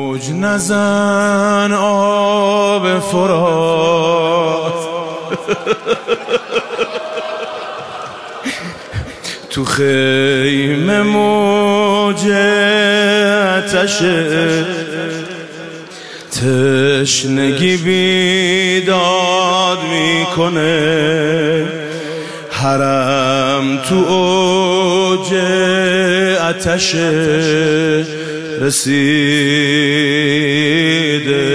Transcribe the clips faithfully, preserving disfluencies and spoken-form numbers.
موج نزن آب فرات تو خیمه موج آتشه تشنگی بیداد میکنه حرم تو اوج آتش رسیده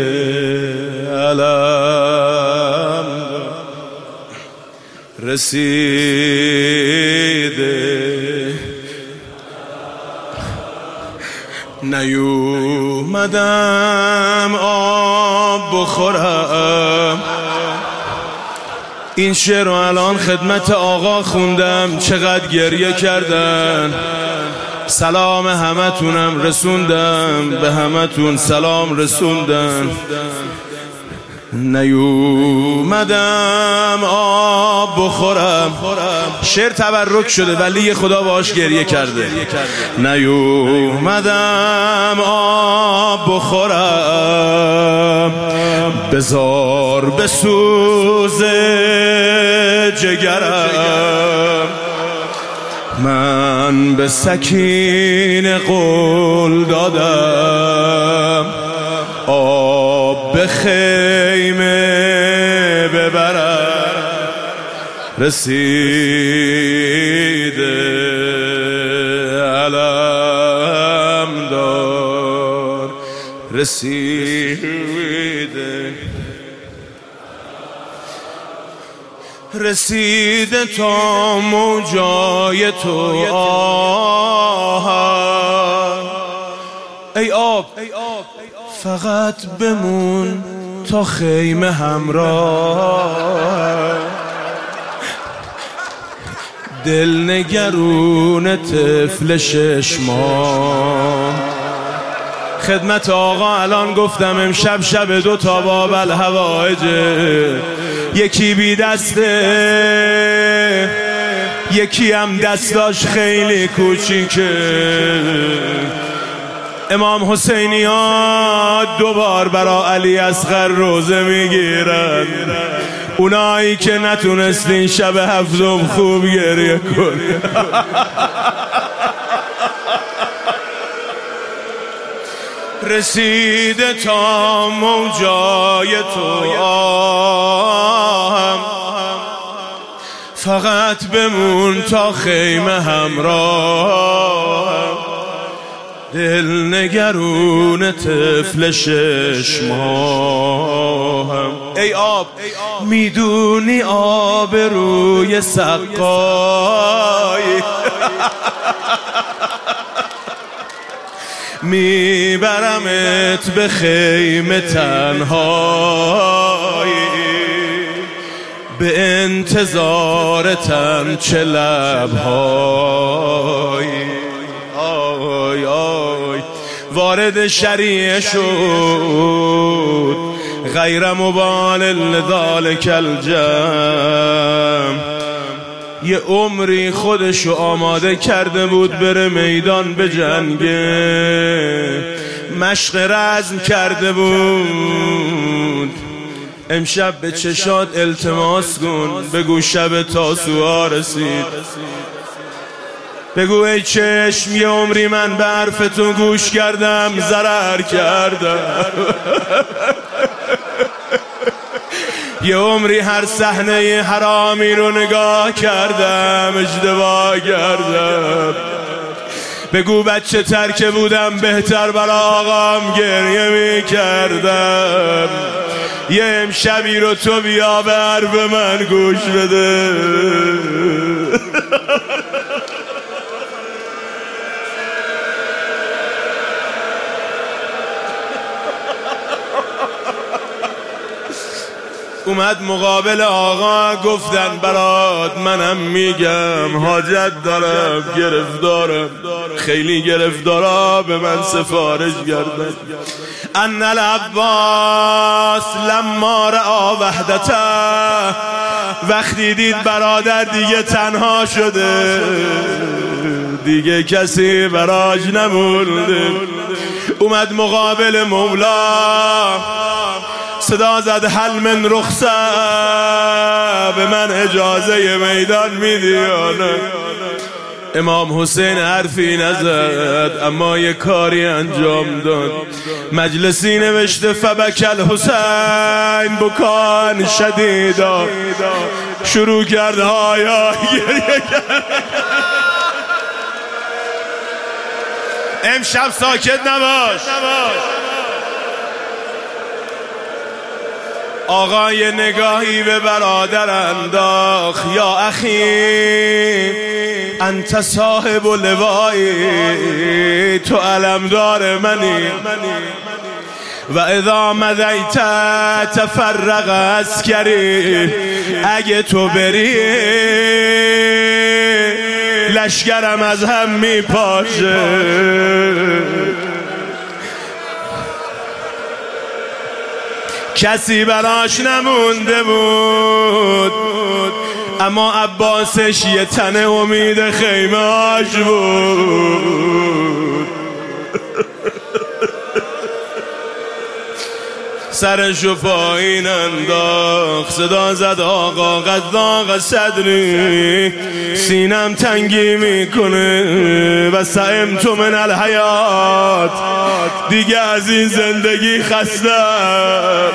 علم رسیده نیومدم آب بخورم این شعر رو الان خدمت آقا خوندم چقدر گریه کردن سلام همتونم رسوندم به همتون سلام رسوندم نیومدم آب بخورم شعر تبرک شده ولی خدا باش گریه کرده نیومدم آب بخورم بزار بسوز جگرم من به سکینه قول دادم آب به خیمه ببرم رسیده علم دار رسیده رسیده تا موجای تو آهم ای آب فقط بمون تا خیمه همراه دل نگرون طفل شش ماه خدمت آقا الان گفتم امشب شب دو تا باب الهوایجه یکی بی دسته یکی هم دستاش خیلی کوچیکه امام حسینی ها دوبار برا علی اصغر روزه میگیرن اونایی که نتونستین شب هفتم خوب گریه کن رسیده تا موجای تو آهم فقط بمون تا خیمه همراه دل نگرون طفل شش ماهم ای آب میدونی آب روی سقای میبرمت به خیمه تنهایی به انتظارتم چه لبهایی آی آی وارد شریعه شد غیر مبال لذالک الجم یه عمری خودشو آماده کرده بود بره میدان به جنگه مشق رزم کرده بود امشب به چشات التماس کن بگو شب تاسوعا رسید بگو ای چشم یه عمری من به حرفتون گوش کردم ضرر کردم یه عمری هر صحنه حرامی رو نگاه کردم اشتباه کردم بگو بچه ترکه بودم بهتر برا آقام گریه می کردم یه امشبی رو تو بیا به حرف من گوش بده اومد مقابل آقا گفتن برات منم میگم حاجت دارم گرفتارم خیلی گرفتارا به من سفارش کردن ان العباس لما رأى وحدته وقتی دید برادر دیگه تنها شده دیگه کسی براش نمونده اومد مقابل مولا، صدا زد هل من رخصه، به من اجازه میدان میدی یا نه؟ امام حسین حرفی نزد، اما یه کاری انجام داد. مجلسی نوشته فبکل حسین بکان شدیدا، شروع کرد هایا گریه کرد. امشب ساکت نباش. آقا یه نگاهی به برادر انداخت، یا اخی انت صاحب لوایی، تو علمدار منی و اذا مضیت تفرق عسکری، اگه تو بری لشکرم از هم میپاشه. کسی براش نمونده بود، اما عباسش یه تن امید خیمه‌اش بود. سرشو پایین انداخت، صدا زد آقا قد ضاق صدری، سینم تنگی میکنه و سئمت من الحیات، دیگه از این زندگی خستم.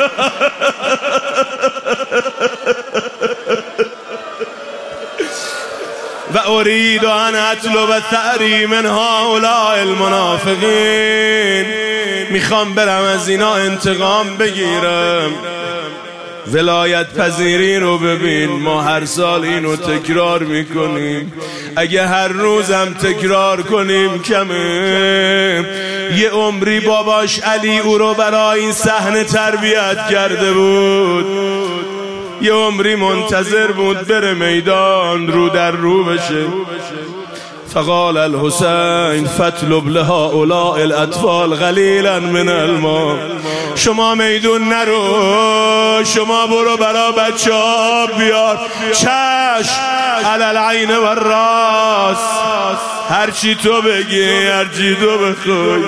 و اريد ان اطلب ثأری من هؤلاء المنافقین، میخوام برم از اینا انتقام بگیرم. ولایت پذیری رو ببین، ما هر سال اینو تکرار میکنیم، اگه هر روزم تکرار کنیم کمه. یه عمری باباش علی او رو برای این صحنه تربیت کرده بود، یه عمری منتظر بود بره میدان رو در رو بشه. فقال الحسین فاطلب لهؤلاء الاطفال قلیلا من الماء، شما میدون نرو، شما برو برا بچه ها بیار. چشم علی العین و الراس، هرچی تو بگی هرچی تو بخوای.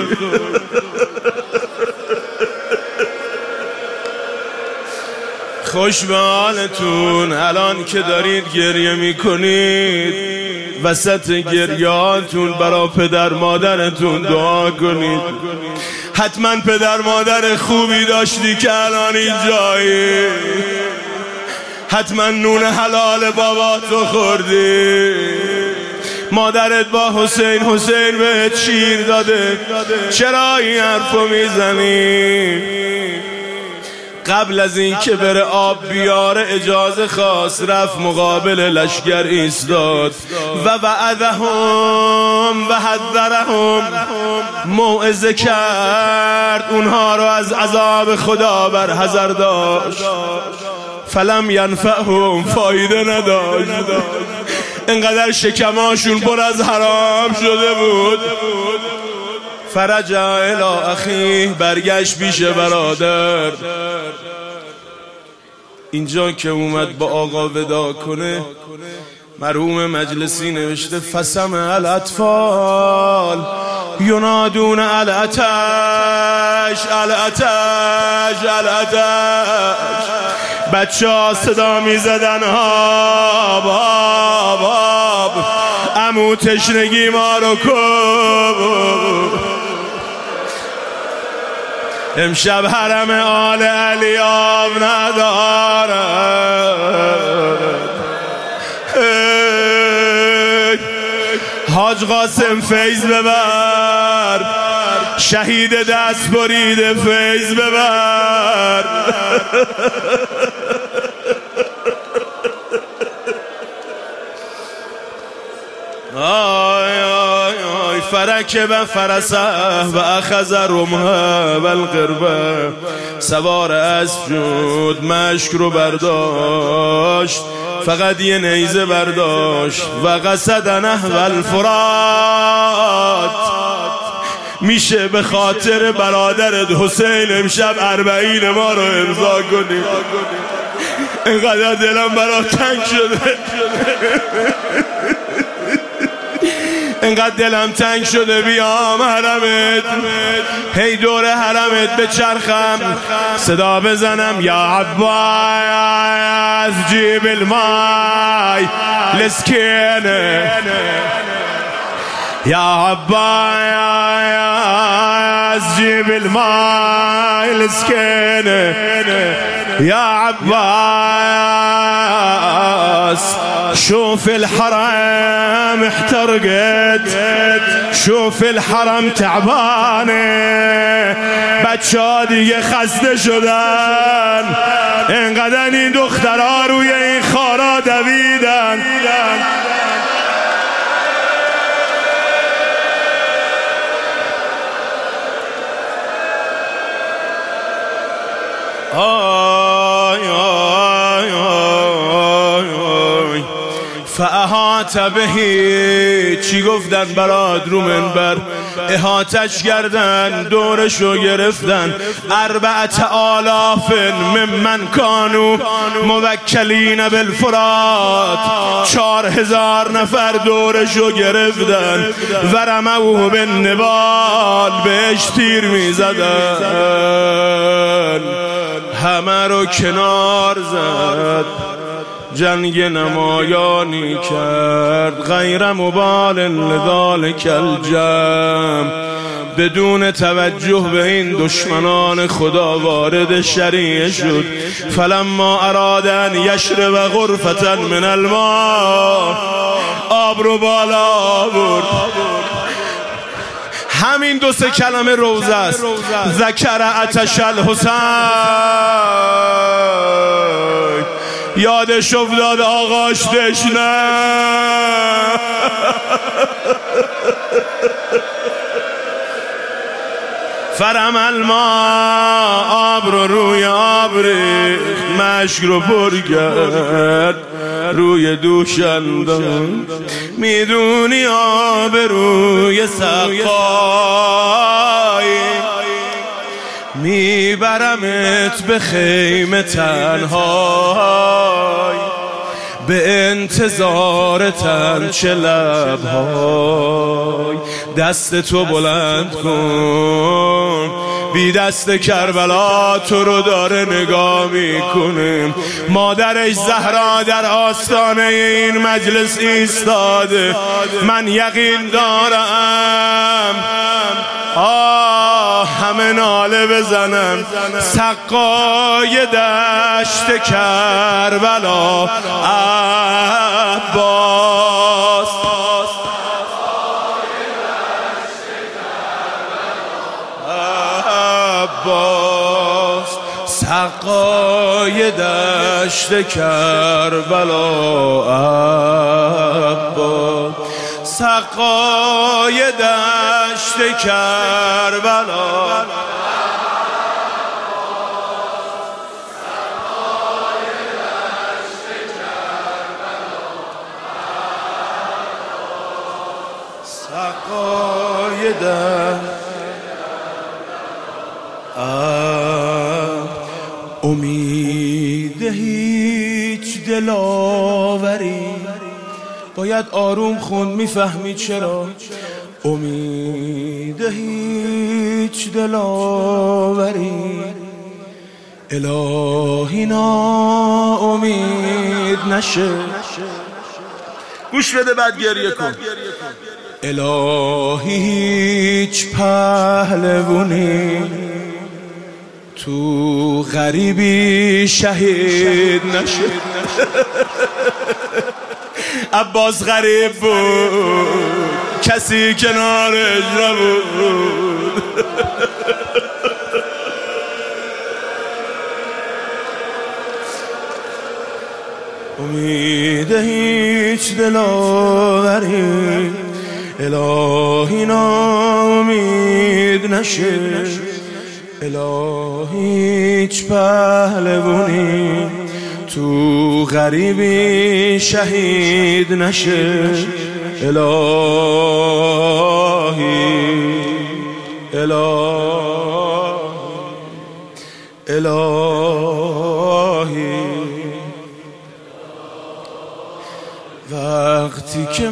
خوش به حالتون الان که دارید گریه میکنید، وسط گریهاتون برا پدر مادرتون دعا کنید. حتما پدر مادر خوبی داشتی که الان اینجایی، حتما نون حلال بابا تو خوردی، مادرت با حسین حسین بهت شیر داده، چرا این حرفو میزنی؟ قبل از این که بره آب بیاره اجازه خواست، رفت مقابل لشکر ایستاد و وعدهم و حذرهم، موعظه کرد، اونها رو از عذاب خدا بر حذر داشت. فلم ینفعهم، فایده نداشت، انقدر شکماشون پر از حرام شده بود. فرجع الی اخیه، برگشت پیش برادر. اینجا که اومد با آقا ودا کنه، مرحوم مجلسی نوشته فسمع الاطفال ینادون العطش العطش العطش، بچه ها صدا می زدن آب آب آب، عمو تشنگی ما رو کن. امشب حرم آل علی آب ندارد. حاج قاسم فیض ببر، شهید دست بریده فیض ببر. آی آی آی فرکب فرسه و اخذ رمحه و القربه، سوار اسب شد، مشک رو برداشت، فقط یه نیزه برداشت. و قصد نحو الفرات، میشه به خاطر برادرت حسین امشب اربعین ما رو امضا کنی؟ اینقدر دلم برات تنگ شده، اینقدر دلم تنگ شده بیام حرمت، هی دور حرمت بچرخم صدا بزنم یا عباس جیب المای لسکینه، یا عباس جیب المای لسکینه، يا عباس شوف الحرم احترقت، شوف الحرم تعبانه، بچه‌ها دیگه خسته شدن، اینقدر این دخترها روی این خارا دویدن. آی آی آی آی فاحاط بهی، چی گفتن برات رو منبر؟ احاطش کردن، دورشو گرفتن، اربعت آلاف ممن کانو موکلین بالفرات، چار هزار نفر دورشو گرفتن، ورموه بالنبال، بهش تیر میزدن، همه رو کنار زد، جنگ نمایانی کرد، غیر مبال لذالک الجمع، بدون توجه به این دشمنان خدا وارد شریعه شد. فلما اراد ان یشرب غرفة من الماء، آب رو بالا برد، همین دو سه کلمه روزه است، ذکر عطش الحسین، یادش افتاد آقاش تشنه، فرم الماء، آب رو روی آب ریخت، مشک رو پر کرد روی دوش انداخت، میدونی آب روی سقای میبرمت به خیمه تنهای، به انتظار تن چه لبهای، دست تو بلند کن، بی دست کربلا تو رو داره نگاه میکنه، مادرش زهرا در آستانه این مجلس ایستاده، من یقین دارم آه همه ناله بزنم، سقای دشت کربلا عباس، عباس سقای دشت کربلا عباس، سقای دشت کربلا، سقای دشت امید هیچ دلاوری، باید آروم خوند میفهمی چرا، امید هیچ دلاوری، الهی نا امید نشه، گوش بده بعد گریه کن، الهی هیچ پهلوانی تو غریبی شهید نشه. عباس غریب بود، کسی کنارش نبود، امید هیچ دلاوری، الهی ناامید نشه، الهی هیچ پهلوانی تو غریبی شهید نشه، الهی الهی الهی و وقتی که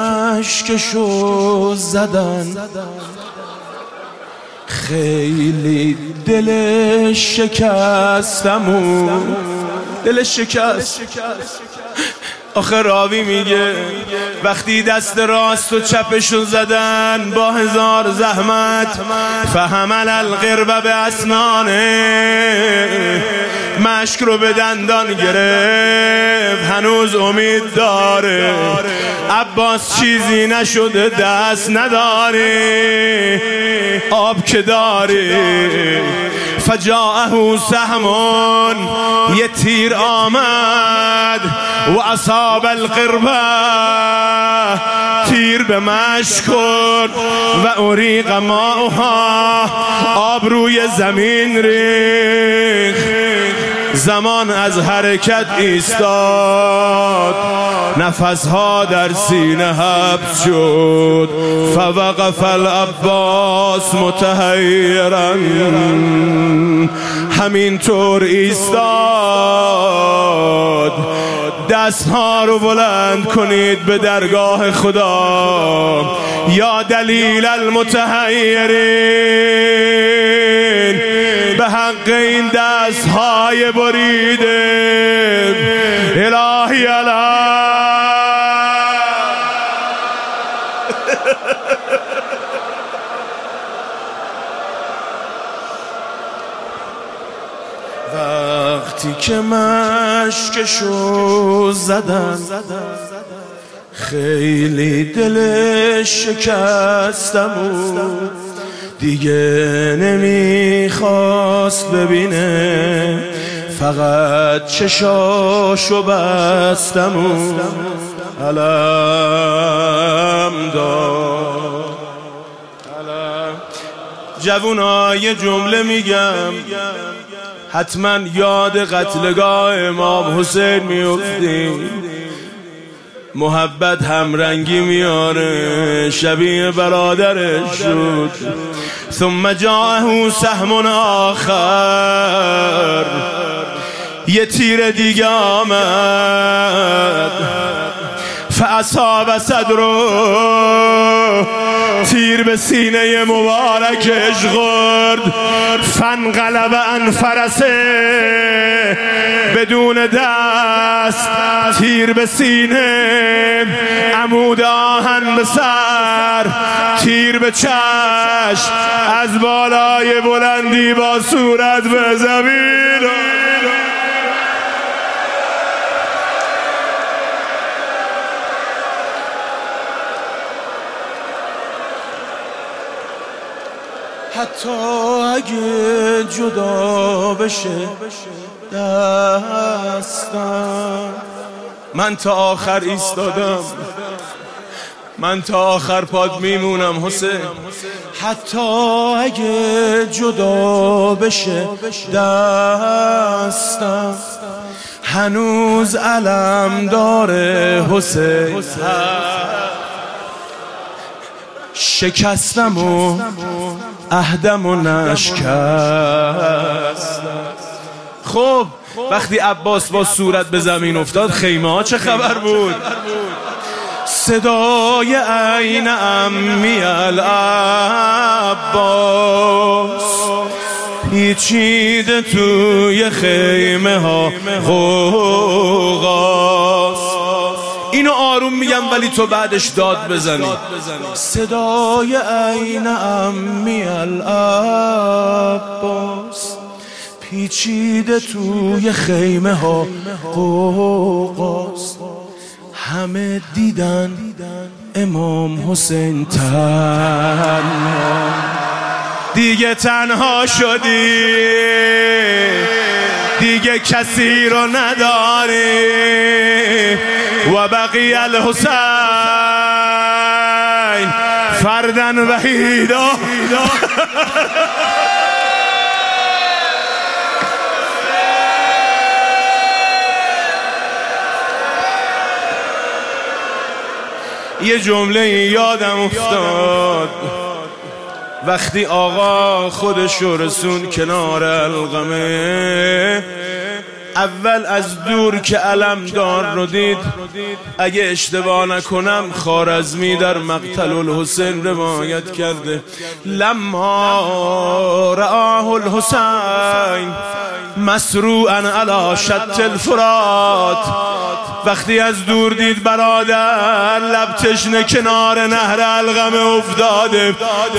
مشکشو زدن خیلی دل شکستمون دل شکست. آخه راوی میگه وقتی دست راست و چپشون زدن با هزار زحمت فحمل القرب به اسنانه، مشک رو به دندان گرفت، هنوز امید داره عباس چیزی نشده دست نداری آب که داری. فجاءه سهمون، یه تیر آمد و اصاب القربه، تیر به مشک کرد و اریق ماؤها، آب روی زمین ریخت. زمان از حرکت ایستاد، نفسها در سینه حبس شد. فوقف العباس متحیرا، همینطور ایستاد. دستها رو بلند کنید به درگاه خدا. یا دلیل المتحیرین، به حق این دستهای بریده الهی الهی. وقتی که مشکشو زدن خیلی دل شکستمون، دیگه نمیخواست ببینه، فقط چشاشو بستمون. علم دار جوونا، یه جمله میگم حتما یاد قتلگاه امام حسین میافتیم. محبت همرنگی میاره، شبیه برادرش شد. ثم جاءه سهم آخر، یه تیر دیگه آمد. فاصاب صدره، تیر به سینه مبارکش خورد. فانقلب عن فرسه، بدون دست تیر به سینه، عمود آهن به سر، تیر به چشم، از بالای بلندی با صورت به زمین. حتی اگه جدا بشه دستم، من تا آخر ایستادم، من تا آخر پاد میمونم حسین. حتی اگه جدا بشه دستم، هنوز علم داره حسین. شکستم و عهدم و نشکست. خب وقتی عباس با صورت به زمین افتاد، خیمه ها چه خبر بود؟ صدای عین عمی العباس پیچیده توی خیمه ها غوغاست. اینو آروم میگم ولی تو بعدش داد بزنی. صدای عین عمی العباس پیچیده توی خیمه ها غوغاست. همه دیدن امام حسین تنها، دیگه تنها شدی، دیگه کسی رو نداری. و بقی الحسین فردن وحیدا. یه جمله یادم افتاد وقتی آقا خودش رسون کنار القمه، اول از دور که علمدار رو دید، اگه اشتباه نکنم خوارزمی در مقتل الحسین روایت کرده، لما رآه الحسین مسروعا علی شط الفرات، وقتی از دور دید برادر لب تشنه کنار نهر القمه افتاده،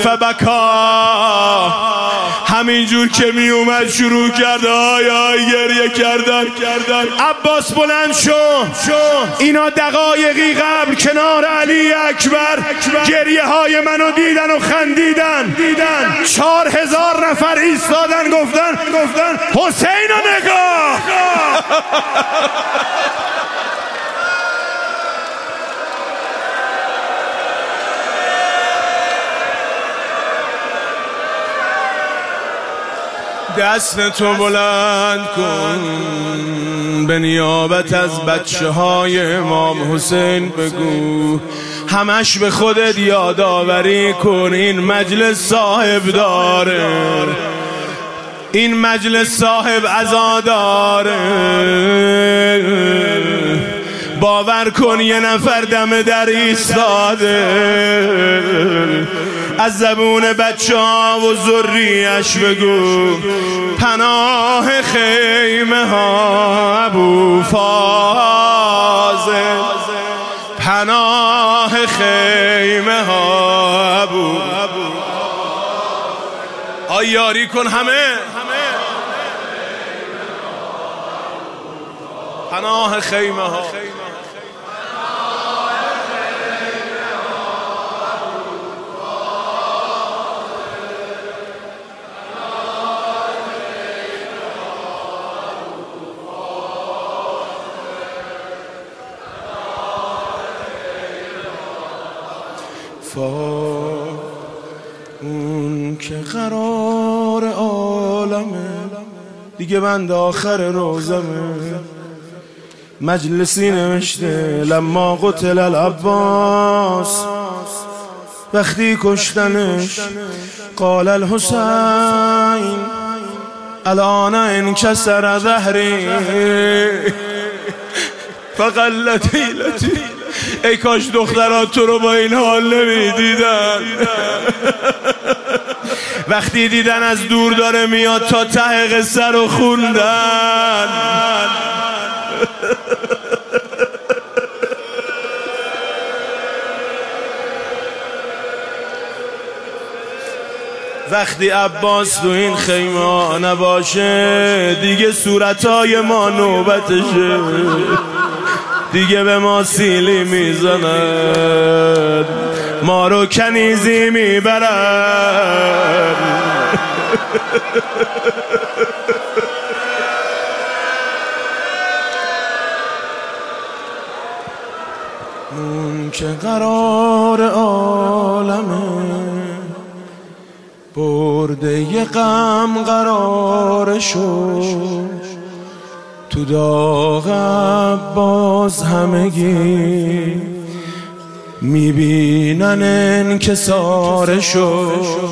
فبکا، همینجور که می اومد شروع کرد آی آی گریه کردن. عباس بلند شو، اینا دقایقی قبل کنار علی اکبر گریه های منو دیدن و خندیدن، چهار هزار نفر ایستادن گفتن حسین رو نگاه. دست تو بلند کن به نیابت از بچه های امام حسین، بگو همش به خودت یادآوری کن این مجلس صاحب داره، این مجلس صاحب عزا داره. باور کن یه نفر دم در ایستاده، از زبون بچه ها و ذریش بگو پناه خیمه ها ابو فاضل، پناه خیمه ها ابو. آی یاری کن همه، پناه خیمه ها. اون که قرار عالمه دیگه بند آخر روزمه، مجلسی نوشته لما قتل العباس، وقتی کشتنش قال الحسین الان انکسر ظهری فقلت حیلتی. ای کاش دخترات تو رو با این حال نمیدیدن. وقتی دیدن از دور داره میاد تا ته قصه رو خوندن. وقتی عباس تو این خیمه نباشه دیگه صورتای ما نوبتشه، دیگه به ما سیلی میزنن، ما رو کنیزی میبرن. اون که قرار عالمه برده ی غم قرار شد، تو داغ عباس همگی میبینن انکسار شد.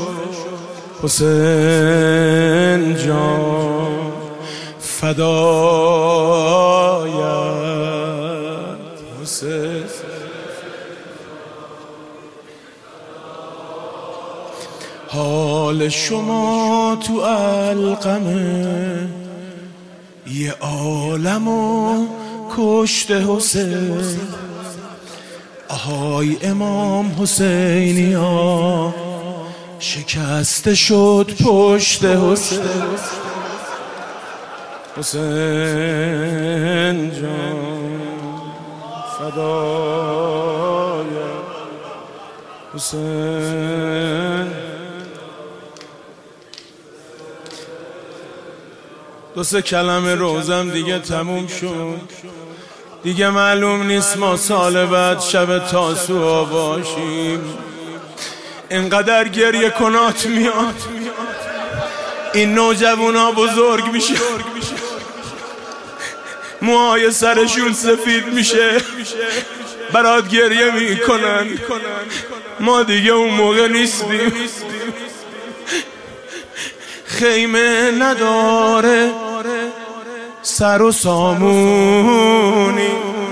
حسین جان فدایت حسین. حال شما تو القمه یه عالمو کشته حسین، آهای امام حسینی ها شکسته شد پشت حسین. حسین جان فدایت حسین. دو سه کلمه روزم دیگه تموم شد، دیگه معلوم نیست ما سال بعد شب تاسوعا باشیم. اینقدر گریه کنات میاد، این نوجوانا بزرگ میشه، موهای سرشون سفید میشه، برات گریه میکنن. ما دیگه اون موقع نیستیم، خیمه نداره، سر و سامونی.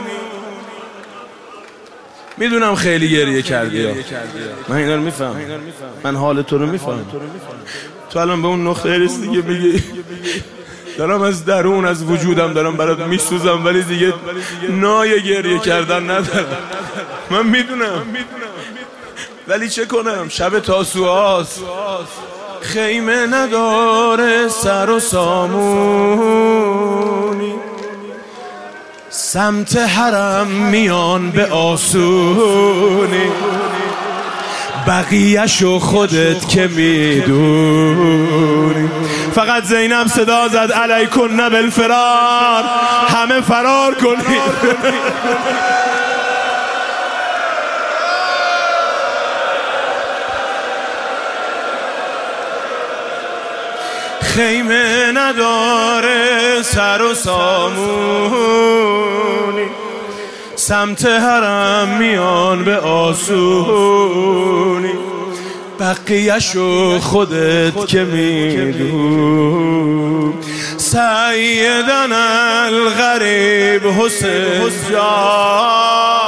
میدونم خیلی گریه کردی ها. من اینا رو میفهم، من حال تو رو میفهم. تو الان به اون نقطه رسیدی که بگی دارم از درون از وجودم دارم برات میسوزم، ولی دیگه نای گریه کردن ندارم. من میدونم، ولی چه کنم؟ شب تاسوعاست، خیمه نداره سر و سامونی، سمت حرم میان به آسونی، بقیه‌شو خودت که میدونی. فقط زینب صدا زد علیکن بالفرار، همه فرار کنید. خیمه نداره سر و سامونی، سمت حرم میان به آسونی، بقیه‌شو خودت که میدون. سیدنا الغریب حسین جان